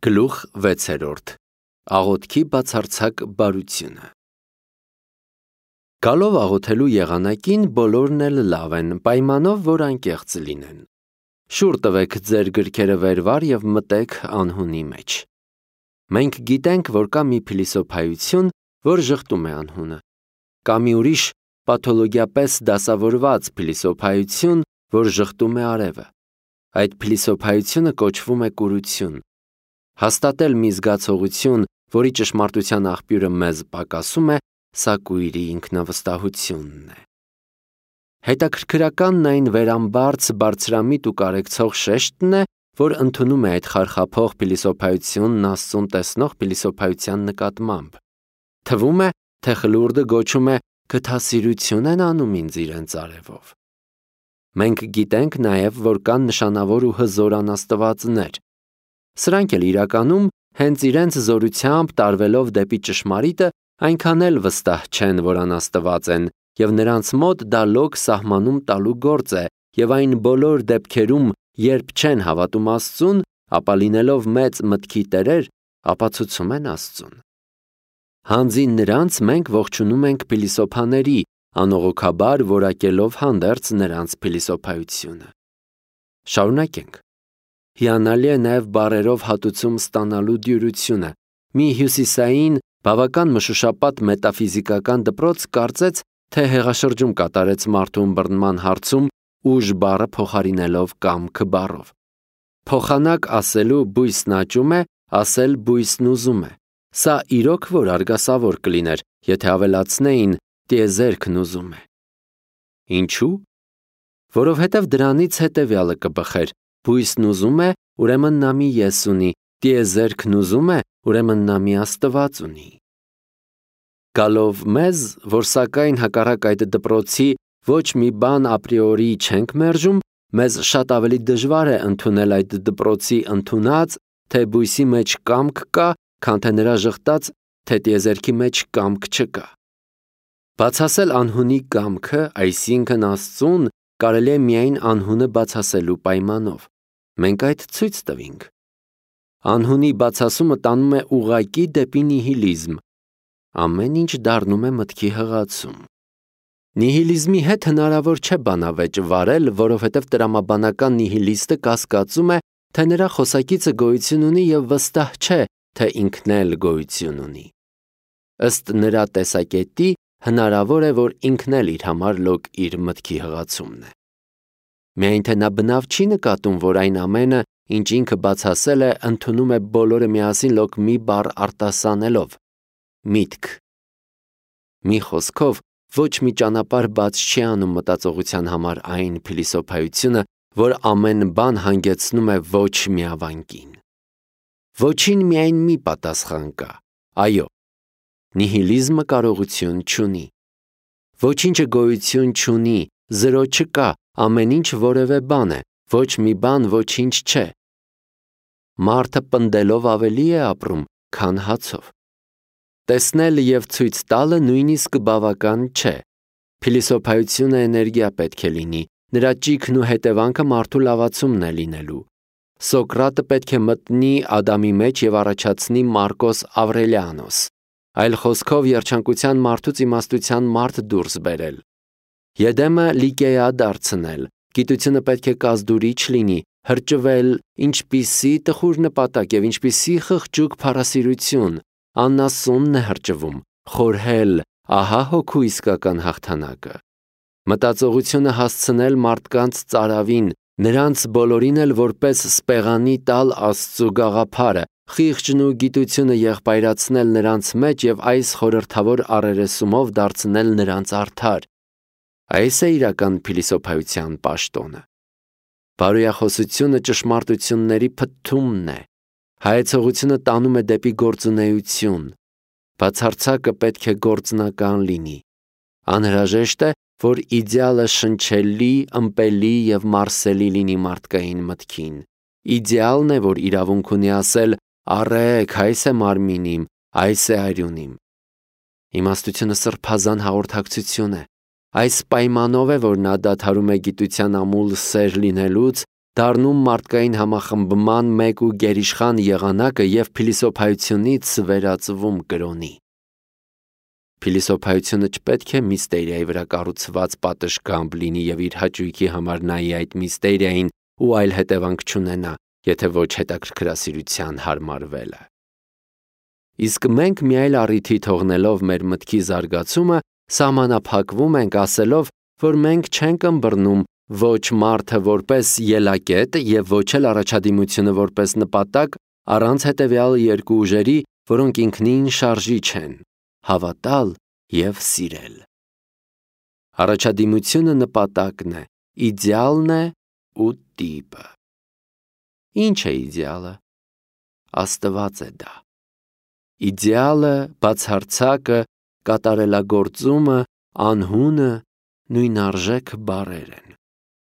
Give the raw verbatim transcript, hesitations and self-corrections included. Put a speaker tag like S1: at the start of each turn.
S1: Գլուխ վեցերորդ Աղոթքի բացարձակ բարությունը Գալով աղոթելու եղանակին բոլորն էլ լավ են, պայմանով, որ անկեղծ լինեն։ Շուռ տվեք ձեր գրքերը վերվար և մտեք անհունի մեջ։ Մենք գիտենք, որ կա մի փիլիսոփայություն, որ ժխտում է անհունը։ Կա մի ուրիշ պաթոլոգիապես դասավորված փիլիսոփայություն, որ ժխտում է արևը։ Այդ փիլիսոփայությունը կոչվում է կուրություն։ Հաստատել մի զգացողություն, որի ճշմարտության աղբյուրը մեզ պակասում է, սա կույրի ինքնավստահությունն է։ Հետաքրքրականն այն վերամբարձ, բարձրամիտ ու կարեկցող շեշտն է, որ ընդունում է այդ խարխափող փիլիսոփայությունն Աստծուն տեսնող փիլիսոփայության նկատմամբ։ Թվում է, թե խլուրդը գոչում է «Գթասիրություն են անում ինձ իրենց արևով»։ Մենք գիտենք նաև, որ կան նշանավոր ու հզոր անաստվածներ։ Սրանք էլ իրականում հենց իրենց զորությամբ տարվելով դեպի ճշմարիտը այնքան էլ վստահ չեն, որ անաստված են, և նրանց մոտ դա լոկ սահմանում տալու գործ է, և այն բոլոր դեպքերում, երբ չեն հավատում Աստծուն, ապա լինելով մեծ մտքի տերեր, ապացուցում են Աստծուն։ Հանձին նրանց մենք ողջունում ենք փիլիսոփաների, անողոքաբար որակելով հանդերձ նրանց փիլիսոփայությունը։ Շարունակենք։ Հիանալի է նաև բառերով հատուցում ստանալու դյուրությունը։ Մի հյուսիսային, բավական մշուշապատ մետաֆիզիկական դպրոց կարծեց, թե հեղաշրջում կատարեց մարդու ըմբռնման հարցում ուժ բառը փոխարինելով կամքը բառով։ Փոխանակ ասելու բույսն աճում է, ասել բույսն ուզում է։ Սա իրոք որ արգասավոր կլիներ, եթե ավելացնեին տիեզերքն ուզում է։ Ինչու՞։ Որովհետև դրանից հետևյալը կբխեր. բույսն ուզում է, ուրեմն նա մի ես ունի, տիեզերքն ուզում է, ուրեմն նա մի Աստված ունի։ Գալով մեզ, որ սակայն հակառակ այդ դպրոցի ոչ մի բան ապրիորի չենք մերժում, մեզ շատ ավելի դժվար է ընդունել այդ դպրոցի ընդունած, թե բույսի մեջ կամք կա, քան թե նրա ժխտած, թե տիեզերքի մեջ կամք չկա։ Բացասել անհունի կամքը, այսինքն Աստծուն, կարելի է միայն անհունը բացասելու պայմանով։ Մենք այդ ցույց տվինք։ Անհունի բացասումը տանում է ուղղակի դեպի նիհիլիզմ։ Ամեն ինչ դառնում է մտքի հղացում։ Նիհիլիզմի հետ հնարավոր չէ բանավեճ վարել, որովհետև տրամաբանական նիհիլիստը կասկածում է, թե նրա խոսակիցը գոյություն ունի և վստահ չէ, թե ինքն էլ գոյություն ունի։ Ըստ նրա տեսակետի, հնարավոր է, որ ինքն էլ իր համար լոկ իր մտքի հղացումն է։ Միայն թե նա բնավ չի նկատում, որ այն ամենը, ինչ ինքը բացասել է, ընդունում է բոլորը միասին լոկ մի բառ արտասանելով՝ միտք։ Մի խոսքով, ոչ մի ճանապարհ բաց չի անում մտածողության համար այն փիլիսոփայությունը, որ ամեն բան հանգեցնում է ոչ միավանկին։ Ոչին միայն մի պատասխան կա՝ այո։ Նիհիլիզմը կարողություն չունի։ Ոչինչը գոյություն չունի, զրո չկա, ամեն ինչ որևէ բան է, ոչ մի բան ոչինչ չէ։ Մարդը պնդելով ավելի է ապրում, քան հացով։ Տեսնել և ցույց տալը նույնիսկ բավական չէ։ Փիլիսոփայությունը էներգիա պետք է լինի, նրա ճիգն ու հետևանքը մարդու լավացումն է լինելու։ Սոկրատը պետք է մտնի Ադամի մեջ և առաջացնի Մարկոս Ավրելիանոս, այլ խոսքով երջանկության մարդուց իմաստության մարդ դուրս բերել։ Եդեմը Լիկեա դարձնել, գիտությունը պետք է կազդուրիչ լինի, հրճվել, ինչպիսի տխուր նպատակ և ինչպիսի խղճուկ փառասիրություն, անասունն է հրճվում, խորհել, ահա հոգու իսկական հաղթանակը։ Մտածողությունը հասցնել մարդկանց ծարավին, նրանց բոլորին էլ որպես սպեղանի տալ Աստծու գաղափարը, խիղճն ու գիտությունը եղբայրացնել նրանց մեջ և այս խորհրդավոր առերեսումով դարձնել նրանց արդար։ Այս է իրական փիլիսոփայության պաշտոնը։ Բարոյախոսությունը ճշմարտությունների փթթումն է։ Հայեցողությունը տանում է դեպի գործունեություն։ Բացարձակը պետք է գործնական լինի։ Անհրաժեշտ է, որ իդեալը շնչելի, ըմպելի և մարսելի լինի մարդկային մտքին։ Իդեալն է, որ իրավունք ունի ասել. «Առեք, այս է մարմին իմ, այս է արյունիմ»։ Իմաստությունը սրբազան հաղորդակցություն է։ Այս պայմանով է, որ նա դադարում է գիտության ամուլ սեր լինելուց դառնում մարդկային համախմբման մեկ ու գերիշխան եղանակը և փիլիսոփայությունից վերածվում կրոնի։ Փիլիսոփայությունը չպետք է միստերիայի վրա կառուցված պատշգամբ լինի և իր հաճույքի համար նայի այդ միստերիային ու այլ հետևանք չունենա, եթե ոչ հետաքրքրասիրության հարմարվելը։ Իսկ մենք մի այլ առիթի թողնելով մեր մտքի զարգացումը, սահմանափակվում ենք ասելով, որ մենք չենք ըմբռնում ոչ մարդը որպես ելակետ և ոչ էլ առաջադիմությունը որպես նպատակ, առանց հետևյալ երկու ուժերի, որոնք ինքնին շարժիչ են՝ հավատալ և սիրել։ Առաջադիմությունը նպատակն է, իդեալն է ու տիպը։ Ինչ է իդեալը։ Աստված է դա։ Իդեալը, բացարձակը, կատարելագործումը, անհունը նույնարժեք բառեր են։